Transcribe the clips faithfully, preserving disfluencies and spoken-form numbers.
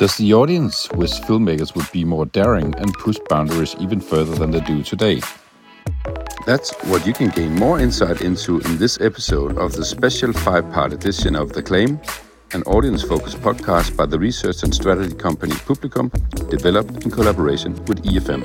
Does the audience wish filmmakers would be more daring and push boundaries even further than they do today? That's what you can gain more insight into in this episode of the special five-part edition of The Claim, an audience-focused podcast by the research and strategy company Publicum, developed in collaboration with E F M.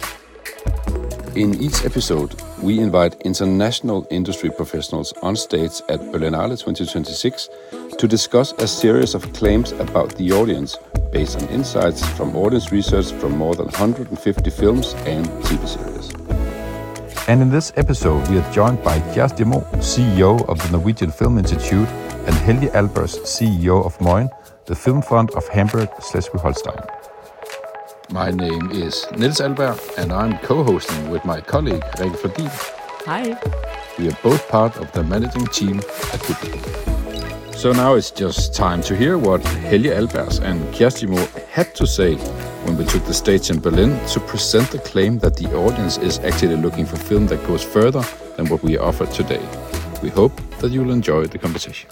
In each episode, we invite international industry professionals on stage at Berlinale twenty twenty-six to discuss a series of claims about the audience based on insights from audience research from more than one hundred fifty films and T V series. And in this episode, we are joined by Kjersti Mo, C E O of the Norwegian Film Institute, and Helge Albers, C E O of Moin, the film fund of Hamburg, Schleswig-Holstein. My name is Niels Alberg, and I'm co-hosting with my colleague Rikke Flodin. Hi. We are both part of the managing team at Publicum. So now it's just time to hear what Helge Albers and Kjersti Mo had to say when we took the stage in Berlin to present the claim that the audience is actually looking for film that goes further than what we offer today. We hope that you will enjoy the conversation.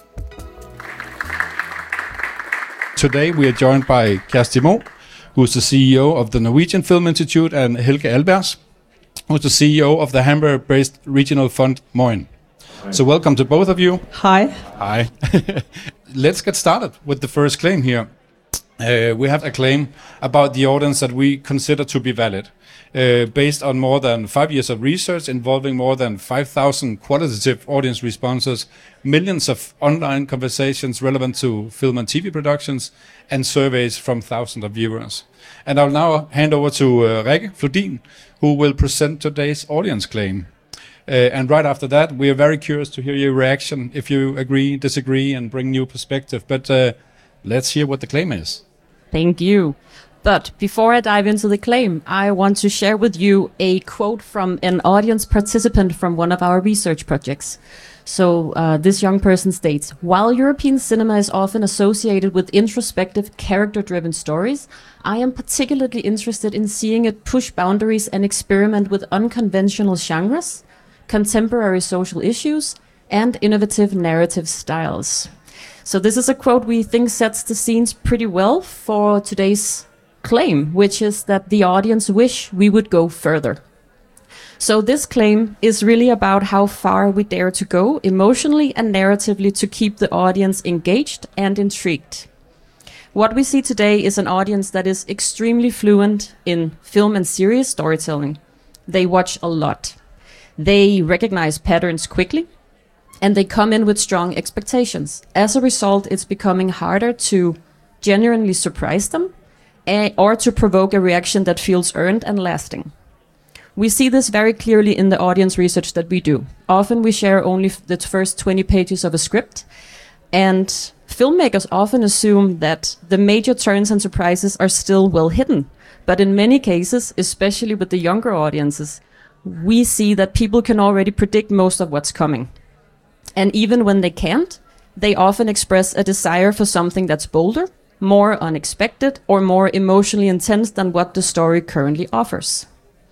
Today we are joined by Kjersti Mo, who's the C E O of the Norwegian Film Institute, and Helge Albers, who's the C E O of the Hamburg-based regional fund Moin. Hi. So welcome to both of you. Hi. Hi. Let's get started with the first claim here. Uh, we have a claim about the audience that we consider to be valid, uh, based on more than five years of research involving more than five thousand qualitative audience responses, millions of online conversations relevant to film and T V productions, and surveys from thousands of viewers. And I'll now hand over to uh, Rikke Flodin, who will present today's audience claim. Uh, and right after that, we are very curious to hear your reaction, if you agree, disagree, and bring new perspective. But uh, let's hear what the claim is. Thank you. But before I dive into the claim, I want to share with you a quote from an audience participant from one of our research projects. So uh, this young person states, "While European cinema is often associated with introspective, character-driven stories, I am particularly interested in seeing it push boundaries and experiment with unconventional genres, contemporary social issues, and innovative narrative styles." So this is a quote we think sets the scenes pretty well for today's claim, which is that the audience wish we would go further. So this claim is really about how far we dare to go emotionally and narratively to keep the audience engaged and intrigued. What we see today is an audience that is extremely fluent in film and series storytelling. They watch a lot. They recognize patterns quickly, and they come in with strong expectations. As a result, it's becoming harder to genuinely surprise them uh, or to provoke a reaction that feels earned and lasting. We see this very clearly in the audience research that we do. Often we share only f- the first twenty pages of a script, and filmmakers often assume that the major turns and surprises are still well hidden. But in many cases, especially with the younger audiences, we see that people can already predict most of what's coming. And even when they can't, they often express a desire for something that's bolder, more unexpected, or more emotionally intense than what the story currently offers.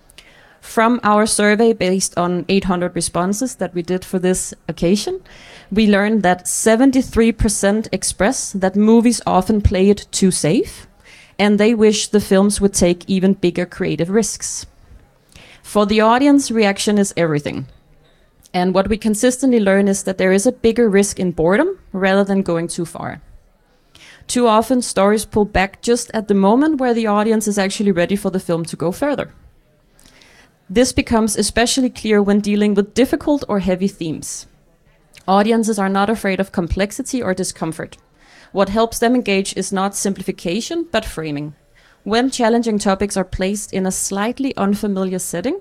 From our survey based on eight hundred responses that we did for this occasion, we learned that seventy-three percent express that movies often play it too safe, and they wish the films would take even bigger creative risks. For the audience, reaction is everything. And what we consistently learn is that there is a bigger risk in boredom rather than going too far. Too often, stories pull back just at the moment where the audience is actually ready for the film to go further. This becomes especially clear when dealing with difficult or heavy themes. Audiences are not afraid of complexity or discomfort. What helps them engage is not simplification, but framing. When challenging topics are placed in a slightly unfamiliar setting,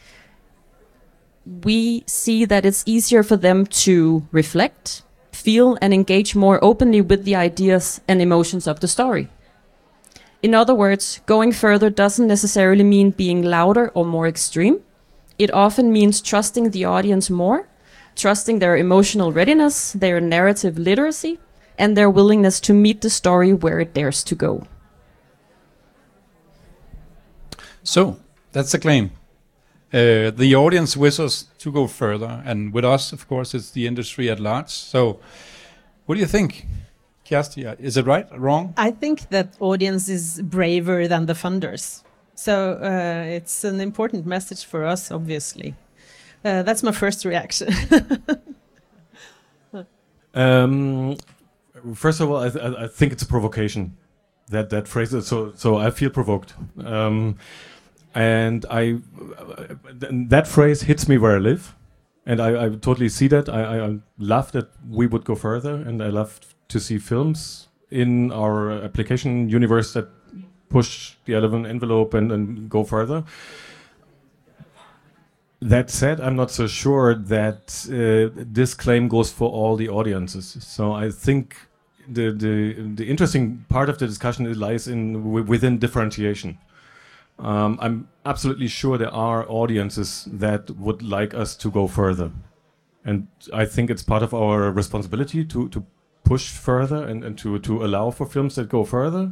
we see that it's easier for them to reflect, feel, and engage more openly with the ideas and emotions of the story. In other words, going further doesn't necessarily mean being louder or more extreme. It often means trusting the audience more, trusting their emotional readiness, their narrative literacy, and their willingness to meet the story where it dares to go. So, that's the claim. Uh, the audience wishes to go further, and with us, of course, it's the industry at large. So, what do you think? Kjersti, is it right? Wrong? I think that audience is braver than the funders. So uh, it's an important message for us, obviously. Uh, that's my first reaction. um, first of all, I, th I think it's a provocation. That that phrase. So so I feel provoked, um, and I uh, that phrase hits me where I live, and I, I totally see that. I, I love that we would go further, and I love to see films in our application universe that push the eleven envelope and, and go further. That said, I'm not so sure that uh, this claim goes for all the audiences. So I think the the the interesting part of the discussion lies in w within differentiation. Um, I'm absolutely sure there are audiences that would like us to go further, and I think it's part of our responsibility to to push further and, and to to allow for films that go further.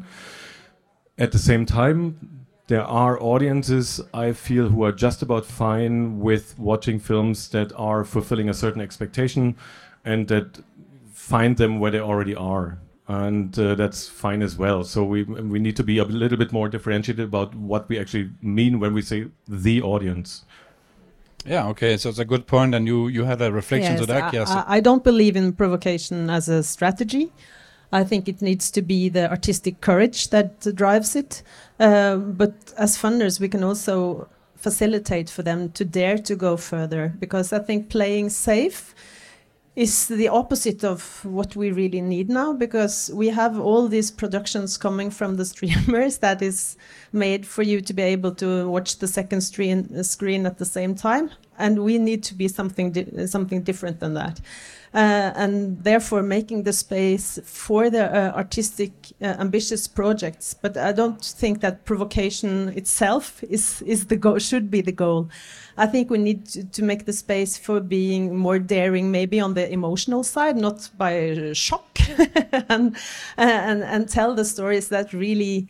At the same time, there are audiences, I feel, who are just about fine with watching films that are fulfilling a certain expectation and that find them where they already are. And uh, that's fine as well. So we we need to be a little bit more differentiated about what we actually mean when we say the audience. Yeah, okay, so it's a good point, and you, you had a reflection yes, to that, Kjersti. I, I don't believe in provocation as a strategy. I think it needs to be the artistic courage that uh, drives it. Uh, but as funders, we can also facilitate for them to dare to go further, because I think playing safe is the opposite of what we really need now, because we have all these productions coming from the streamers that is made for you to be able to watch the second screen, uh, screen at the same time, and we need to be something di something different than that. Uh, and therefore making the space for the uh, artistic, uh, ambitious projects. But I don't think that provocation itself is, is the goal, should be the goal. I think we need to, to make the space for being more daring, maybe on the emotional side, not by shock, and, and, and tell the stories that really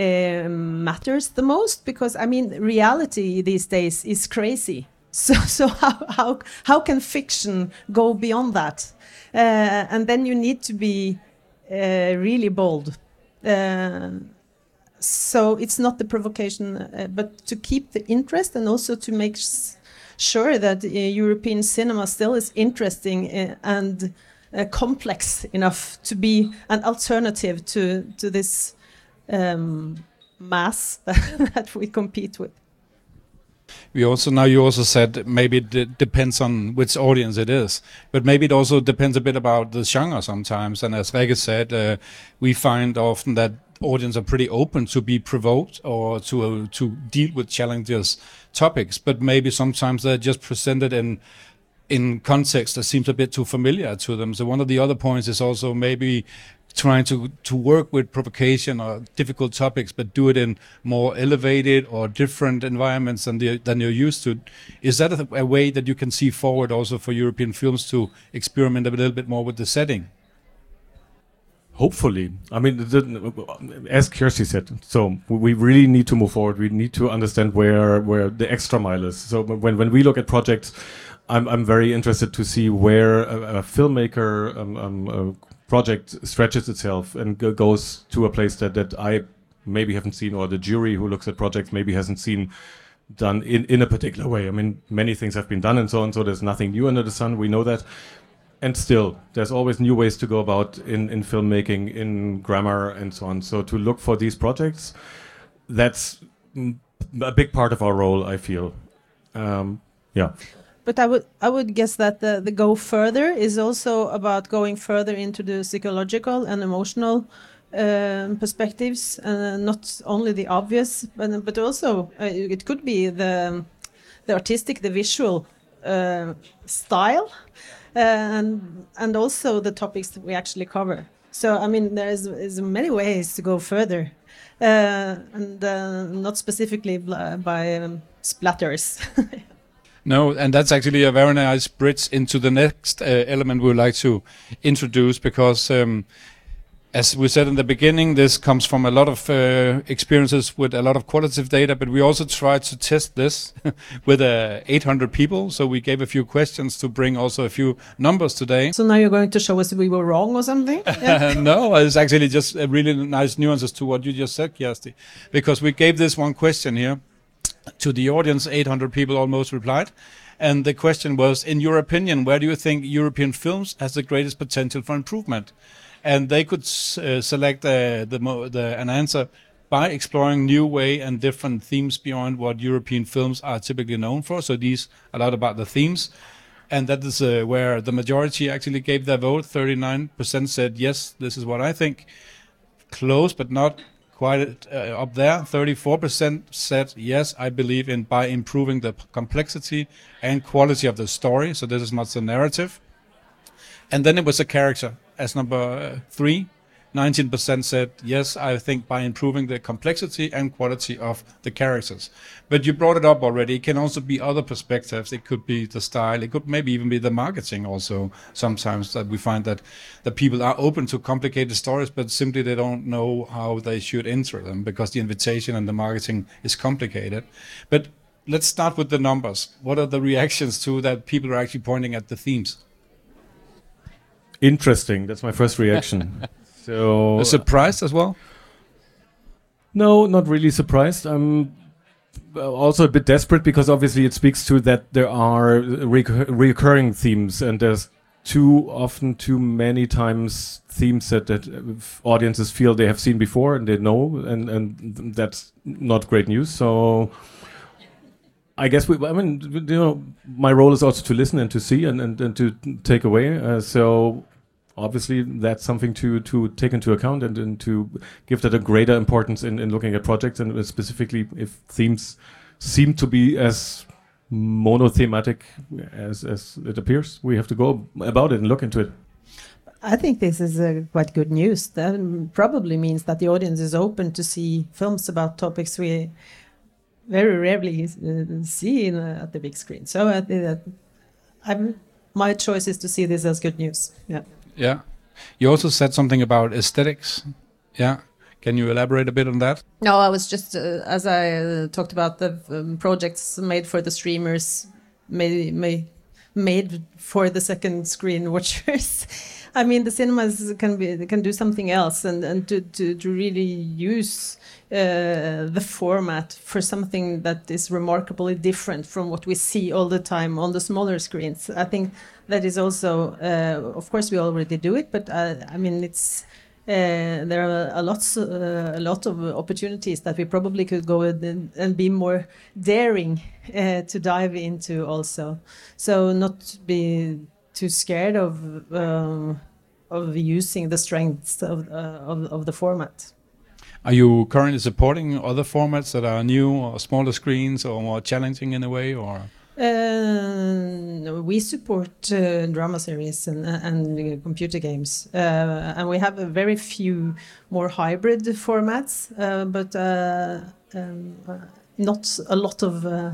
um, matters the most. Because, I mean, reality these days is crazy. So, so how, how, how can fiction go beyond that? Uh, and then you need to be uh, really bold. Uh, so it's not the provocation, uh, but to keep the interest, and also to make sure that uh, European cinema still is interesting uh, and uh, complex enough to be an alternative to, to this um, mass that we compete with. We also, now you also said maybe it d depends on which audience it is, but maybe it also depends a bit about the genre sometimes. And as Rikke said, uh, we find often that audience are pretty open to be provoked or to uh, to deal with challenges topics, but maybe sometimes they're just presented in in context that seems a bit too familiar to them. So one of the other points is also maybe trying to, to work with provocation or difficult topics, but do it in more elevated or different environments than, the, than you're used to. Is that a, a way that you can see forward also for European films to experiment a little bit more with the setting? Hopefully. I mean, the, as Kjersti said, so we really need to move forward. We need to understand where where the extra mile is. So when, when we look at projects, I'm, I'm very interested to see where a, a filmmaker um, um, a project stretches itself and go, goes to a place that, that I maybe haven't seen, or the jury who looks at projects maybe hasn't seen done in, in a particular way. I mean, many things have been done and so on, so there's nothing new under the sun, we know that. And still, there's always new ways to go about in, in filmmaking, in grammar and so on. So to look for these projects, that's a big part of our role, I feel. Um, yeah. But I would I would guess that the, the go further is also about going further into the psychological and emotional um, perspectives, uh, not only the obvious, but but also uh, it could be the the artistic, the visual uh, style, uh, and and also the topics that we actually cover. So I mean, there is, is many ways to go further, uh, and uh, not specifically by um, splatters. No, and that's actually a very nice bridge into the next uh, element we would like to introduce, because um, As we said in the beginning, this comes from a lot of uh, experiences with a lot of qualitative data, but we also tried to test this with uh, eight hundred people. So we gave a few questions to bring also a few numbers today. So now you're going to show us we were wrong or something? Yeah. No, it's actually just a really nice nuances to what you just said, Kjersti, because we gave this one question here to the audience. eight hundred people almost replied. And the question was, in your opinion, where do you think European films has the greatest potential for improvement? And they could uh, select uh, the, mo the an answer by exploring new way and different themes beyond what European films are typically known for. So these a lot about the themes, and that is uh, where the majority actually gave their vote. thirty-nine percent said yes, this is what I think. Close, but not quite uh, up there. thirty-four percent said yes, I believe in by improving the complexity and quality of the story. So this is not the narrative. And then it was a character as number uh, three. nineteen percent said, yes, I think by improving the complexity and quality of the characters. But you brought it up already. It can also be other perspectives. It could be the style. It could maybe even be the marketing also. Sometimes that we find that the people are open to complicated stories, but simply they don't know how they should enter them because the invitation and the marketing is complicated. But let's start with the numbers. What are the reactions to that people are actually pointing at the themes? Interesting. That's my first reaction. So surprised as well? No, not really surprised. I'm also a bit desperate because obviously it speaks to that there are recur recurring themes, and there's too often, too many times themes that, that audiences feel they have seen before and they know, and, and that's not great news. So I guess we, I mean, you know, my role is also to listen and to see and, and, and to take away. Uh, so obviously that's something to, to take into account and, and to give that a greater importance in, in looking at projects, and specifically if themes seem to be as monothematic as, as it appears, we have to go about it and look into it. I think this is uh, quite good news. That probably means that the audience is open to see films about topics we very rarely uh, see in, uh, at the big screen. So I think that I'm, my choice is to see this as good news. Yeah. Yeah. You also said something about aesthetics. Yeah. Can you elaborate a bit on that? No, I was just, uh, as I uh, talked about the um, projects made for the streamers, made, made, made for the second screen watchers. I mean, the cinemas can be can do something else, and, and to, to, to really use uh, the format for something that is remarkably different from what we see all the time on the smaller screens. I think that is also, uh, of course, we already do it, but uh, I mean, it's uh, there are a lot, uh, a lot of opportunities that we probably could go and, and be more daring uh, to dive into also. So not be too scared of um, of using the strengths of, uh, of of the format. Are you currently supporting other formats that are new or smaller screens or more challenging in a way, or? Uh, we support uh, drama series and, and uh, computer games, uh, and we have a very few more hybrid formats, uh, but uh, um, uh, not a lot of uh,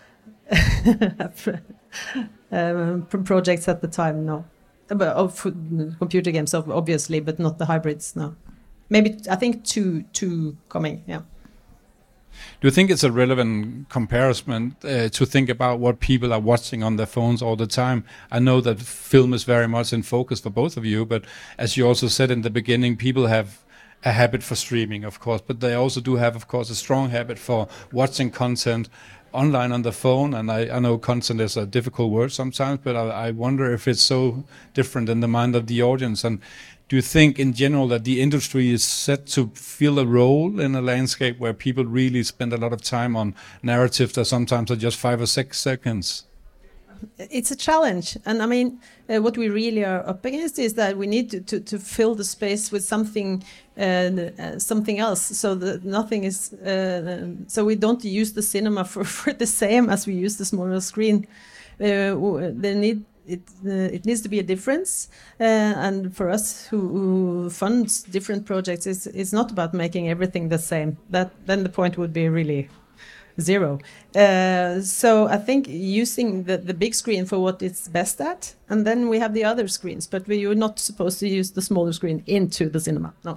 um, projects at the time. No, but of computer games, obviously, but not the hybrids. No, maybe I think two, two coming. Yeah. Do you think it's a relevant comparison uh, to think about what people are watching on their phones all the time? I know that film is very much in focus for both of you, but as you also said in the beginning, people have a habit for streaming, of course, but they also do have, of course, a strong habit for watching content online on the phone. And I, I know content is a difficult word sometimes, but I, I wonder if it's so different in the mind of the audience. And do you think in general that the industry is set to fill a role in a landscape where people really spend a lot of time on narratives that sometimes are just five or six seconds? It's a challenge. And I mean, uh, what we really are up against is that we need to, to, to fill the space with something uh, uh, something else, so that nothing is, uh, so we don't use the cinema for, for the same as we use the smaller screen. Uh, they need It, uh, it needs to be a difference, uh, and for us who, who funds different projects, it's, it's not about making everything the same. That then the point would be really zero. Uh, so I think using the, the big screen for what it's best at, and then we have the other screens, but we are not supposed to use the smaller screen into the cinema. No.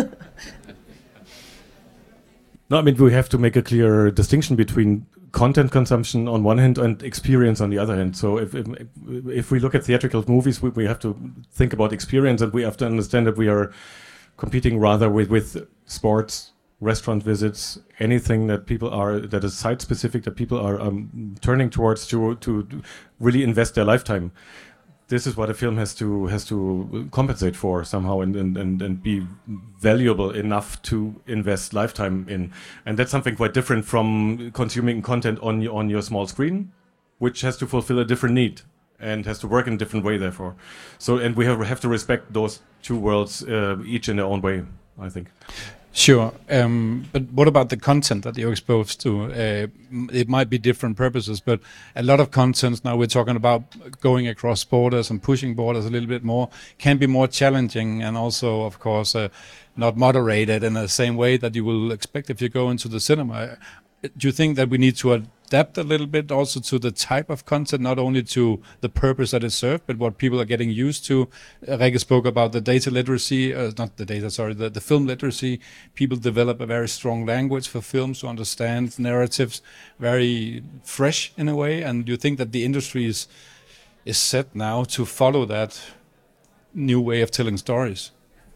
No, I mean, we have to make a clear distinction between content consumption on one hand and experience on the other hand. So if if, if we look at theatrical movies, we, we have to think about experience, and we have to understand that we are competing rather with, with sports, restaurant visits, anything that people are, that is site specific, that people are um, turning towards to to really invest their lifetime. This is what a film has to has to compensate for somehow, and and, and, and be valuable enough to invest lifetime in. And that's something quite different from consuming content on your, on your small screen, which has to fulfill a different need and has to work in a different way, therefore. So, and we have, have to respect those two worlds, uh, each in their own way, I think. Sure, um, but what about the content that you're exposed to? Uh, it might be different purposes, but a lot of content, now we're talking about going across borders and pushing borders a little bit more, can be more challenging, and also, of course, uh, not moderated in the same way that you will expect if you go into the cinema. Do you think that we need to adapt a little bit also to the type of content, not only to the purpose that is served, but what people are getting used to? Rikke spoke about the data literacy, uh, not the data, sorry, the, the film literacy. People develop a very strong language for films to understand narratives, very fresh in a way. And do you think that the industry is, is set now to follow that new way of telling stories?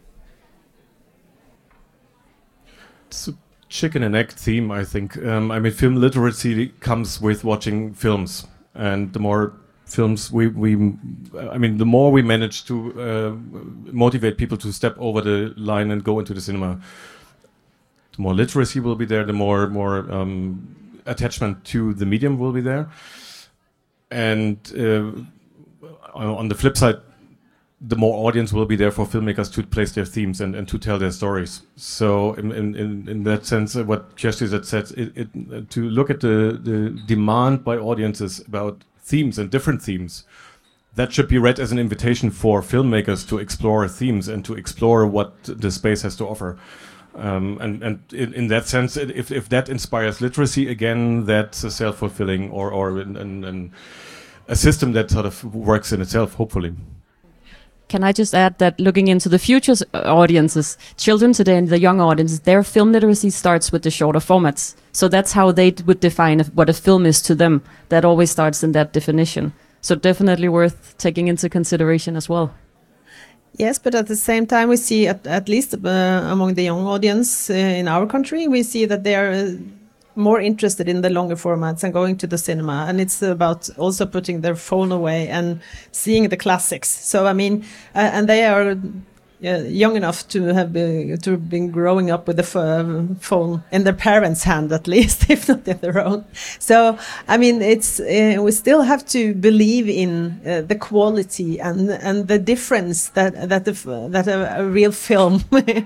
So chicken and egg theme, I think. Um, I mean, film literacy comes with watching films, and the more films we, we I mean, the more we manage to uh, motivate people to step over the line and go into the cinema, the more literacy will be there, the more more um, attachment to the medium will be there. And uh, on the flip side, the more audience will be there for filmmakers to place their themes and, and to tell their stories. So in in, in that sense, uh, what Kjersti had said, it, it, uh, to look at the, the demand by audiences about themes and different themes, that should be read as an invitation for filmmakers to explore themes and to explore what the space has to offer. Um, and and in, in that sense, if if that inspires literacy, again, that's a self-fulfilling or, or an, an, an, a system that sort of works in itself, hopefully. Can I just add that looking into the future audiences, children today and the young audiences, their film literacy starts with the shorter formats. So that's how they would define what a film is to them. That always starts in that definition. So definitely worth taking into consideration as well. Yes, but at the same time, we see, at, at least uh, among the young audience uh, in our country, we see that they are uh, more interested in the longer formats and going to the cinema, and it's about also putting their phone away and seeing the classics. So I mean, uh, and they are uh, young enough to have been, to have been growing up with the f- phone in their parents' hand, at least, if not in their own. So I mean, it's uh, we still have to believe in uh, the quality and and the difference that that the, that a, a real film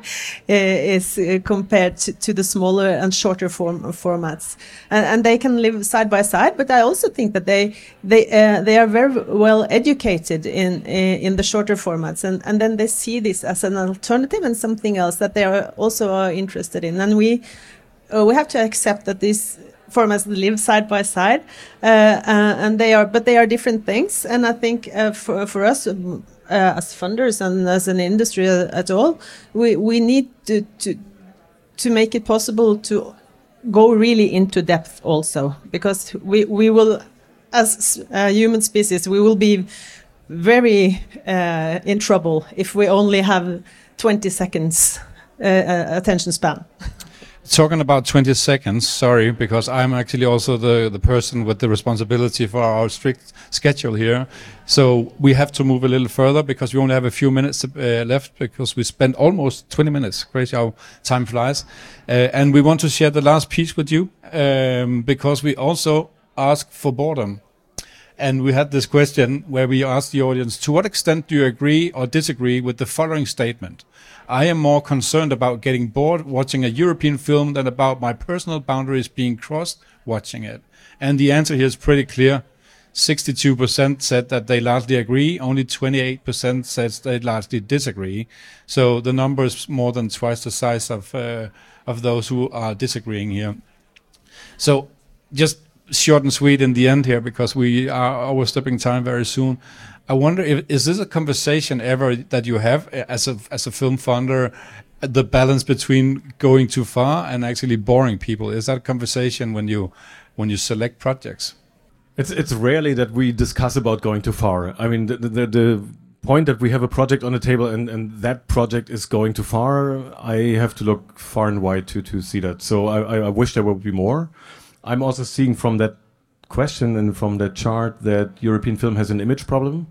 is uh, compared to, to the smaller and shorter form formats, and, and they can live side by side. But I also think that they they uh, they are very well educated in in the shorter formats, and and then they see this as an alternative and something else that they are also are interested in. And we uh, we have to accept that these formats live side by side, uh, uh, and they are, but they are different things. And I think uh, for for us um, uh, as funders and as an industry uh, at all, we we need to to to make it possible to go really into depth also, because we we will, as a human species, we will be very uh, in trouble if we only have twenty seconds uh, uh, attention span. Talking about twenty seconds, sorry, because I'm actually also the, the person with the responsibility for our strict schedule here. So we have to move a little further because we only have a few minutes uh, left, because we spent almost twenty minutes. Crazy how time flies. Uh, and we want to share the last piece with you um, because we also ask for boredom. And we had this question where we asked the audience, to what extent do you agree or disagree with the following statement? I am more concerned about getting bored watching a European film than about my personal boundaries being crossed watching it. And the answer here is pretty clear. sixty-two percent said that they largely agree. Only twenty-eight percent says they largely disagree. So the number is more than twice the size of uh, of those who are disagreeing here. So just short and sweet in the end here, because we are overstepping time very soon. I wonder if is this a conversation ever that you have as a as a film funder, the balance between going too far and actually boring people? Is that a conversation when you when you select projects? It's it's rarely that we discuss about going too far. I mean, the the, the point that we have a project on the table and, and that project is going too far, I have to look far and wide to to see that. So I, I wish there would be more. I'm also seeing from that question and from that chart that European film has an image problem.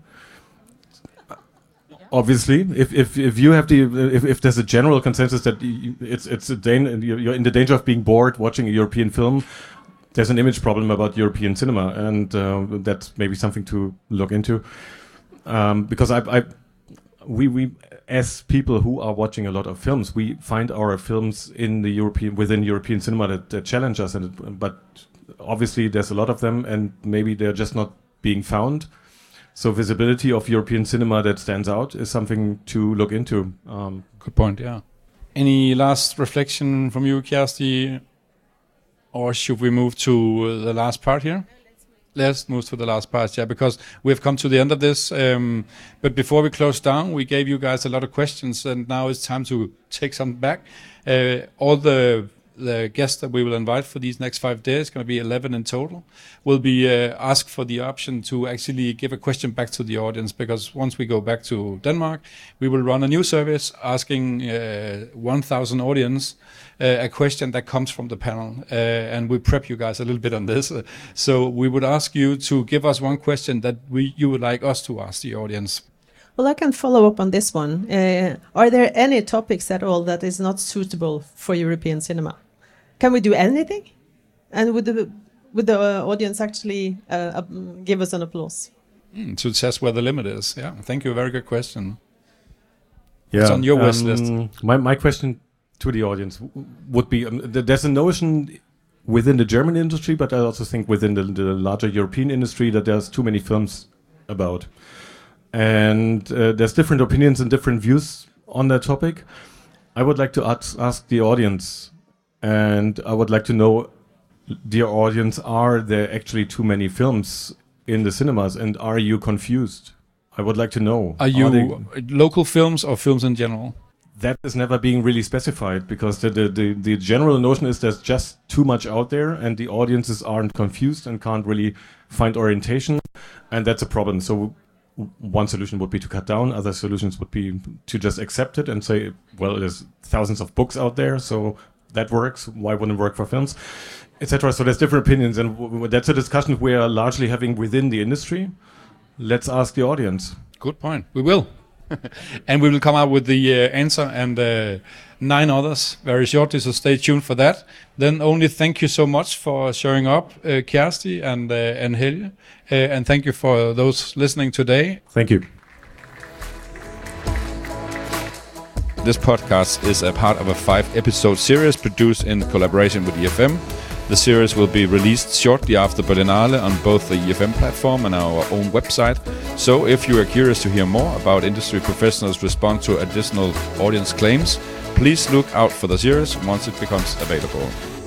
Obviously, if if if you have the if, if there's a general consensus that you, it's it's a dan- you're in the danger of being bored watching a European film, there's an image problem about European cinema, and uh, that's maybe something to look into. Um, because I, I we we as people who are watching a lot of films, we find our films in the European within European cinema that, that challenge us, and but obviously there's a lot of them, and maybe they're just not being found. So visibility of European cinema that stands out is something to look into. Um, Good point, yeah. Any last reflection from you, Kjersti? Or should we move to the last part here? Let's move to the last part, yeah, because we've come to the end of this. Um, but before we close down, we gave you guys a lot of questions, and now it's time to take some back. Uh, all the the guests that we will invite for these next five days, going to be eleven in total, will be uh, asked for the option to actually give a question back to the audience, because once we go back to Denmark, we will run a new service asking uh, one thousand audience uh, a question that comes from the panel. Uh, and we prep you guys a little bit on this. Uh, so we would ask you to give us one question that we you would like us to ask the audience. Well, I can follow up on this one. Uh, are there any topics at all that is not suitable for European cinema? Can we do anything? And would the would the uh, audience actually uh, uh, give us an applause? Mm, to test where the limit is. Yeah, thank you. Very good question. Yeah, What's on your wish um, list? My my question to the audience w- would be: um, th- there's a notion within the German industry, but I also think within the, the larger European industry that there's too many films about, and uh, there's different opinions and different views on that topic. I would like to ask, ask the audience. And I would like to know, dear audience, are there actually too many films in the cinemas, and are you confused? I would like to know. Are you are they, local films or films in general? That is never being really specified, because the, the, the, the general notion is there's just too much out there, and the audiences aren't confused and can't really find orientation, and that's a problem. So one solution would be to cut down, other solutions would be to just accept it and say, well, there's thousands of books out there, so that works, why wouldn't it work for films, et cetera. So there's different opinions, and w- w- that's a discussion we are largely having within the industry. Let's ask the audience. Good point. We will. And we will come out with the uh, answer and uh, nine others very shortly, so stay tuned for that. Then only thank you so much for showing up, uh, Kjersti and, uh, and Helge, uh, and thank you for those listening today. Thank you. This podcast is a part of a five-episode series produced in collaboration with E F M. The series will be released shortly after Berlinale on both the E F M platform and our own website. So if you are curious to hear more about industry professionals' response to additional audience claims, please look out for the series once it becomes available.